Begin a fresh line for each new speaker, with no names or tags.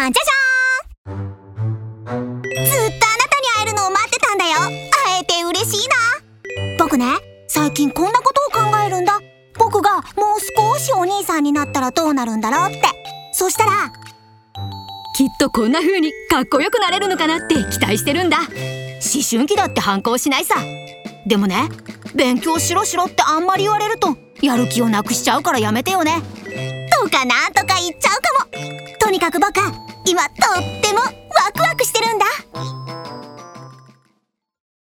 ゃじゃーん。ずっとあなたに会えるのを待ってたんだよ。会えて嬉しいな。僕ね、最近こんなことを考えるんだ。僕がもう少しお兄さんになったらどうなるんだろうって。そしたら
きっとこんな風にかっこよくなれるのかなって期待してるんだ。思春期だって反抗しないさ。でもね、勉強しろしろってあんまり言われるとやる気をなくしちゃうからやめてよね。
とかなんとか言っちゃうかも。とにかく僕今とってもワクワクしてるんだ。